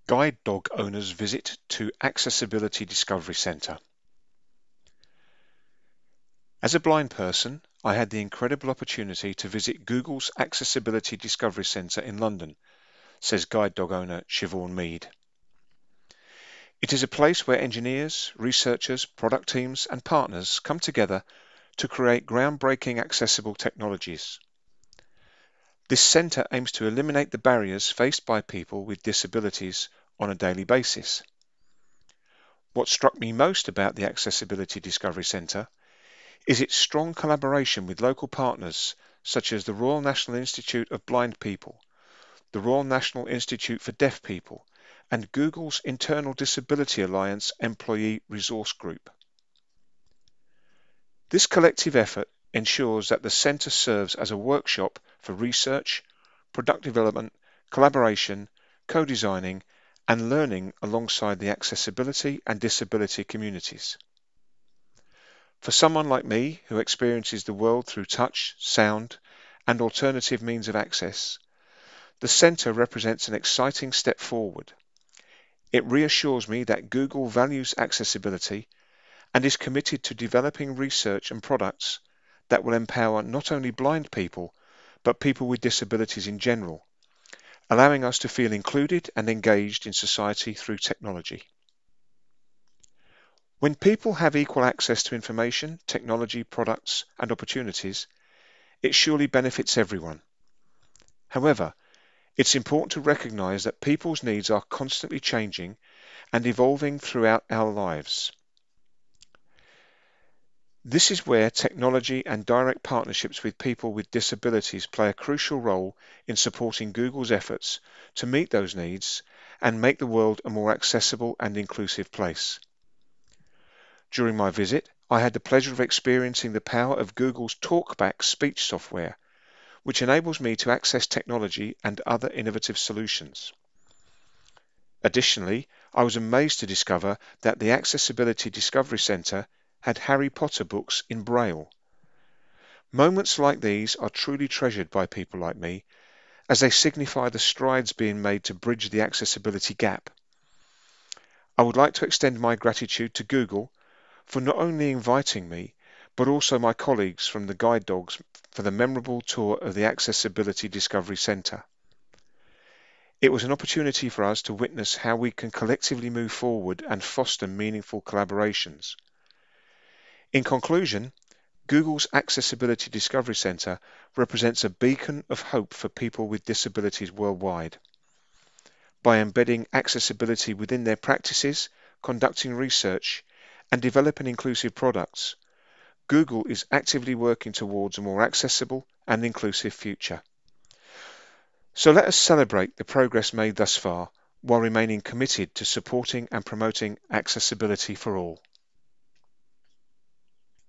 Guide dog owners visit to Accessibility Discovery Centre. As a blind person, I had the incredible opportunity to visit Google's Accessibility Discovery Centre in London, says guide dog owner Siobhan Mead. It is a place where engineers, researchers, product teams and partners come together to create groundbreaking accessible technologies. This centre aims to eliminate the barriers faced by people with disabilities on a daily basis. What struck me most about the Accessibility Discovery Centre is its strong collaboration with local partners such as the Royal National Institute of Blind People, the Royal National Institute for Deaf People, and Google's Internal Disability Alliance Employee Resource Group. This collective effort ensures that the centre serves as a workshop for research, product development, collaboration, co-designing, and learning alongside the accessibility and disability communities. For someone like me who experiences the world through touch, sound, and alternative means of access, the centre represents an exciting step forward. It reassures me that Google values accessibility and is committed to developing research and products that will empower not only blind people, but people with disabilities in general, allowing us to feel included and engaged in society through technology. When people have equal access to information, technology, products, and opportunities, it surely benefits everyone. However, it's important to recognize that people's needs are constantly changing and evolving throughout our lives. This is where technology and direct partnerships with people with disabilities play a crucial role in supporting Google's efforts to meet those needs and make the world a more accessible and inclusive place. During my visit, I had the pleasure of experiencing the power of Google's TalkBack speech software, which enables me to access technology and other innovative solutions. Additionally, I was amazed to discover that the Accessibility Discovery Centre had Harry Potter books in Braille. Moments like these are truly treasured by people like me, as they signify the strides being made to bridge the accessibility gap. I would like to extend my gratitude to Google for not only inviting me, but also my colleagues from the Guide Dogs for the memorable tour of the Accessibility Discovery Centre. It was an opportunity for us to witness how we can collectively move forward and foster meaningful collaborations. In conclusion, Google's Accessibility Discovery Centre represents a beacon of hope for people with disabilities worldwide. By embedding accessibility within their practices, conducting research, and developing inclusive products, Google is actively working towards a more accessible and inclusive future. So let us celebrate the progress made thus far while remaining committed to supporting and promoting accessibility for all.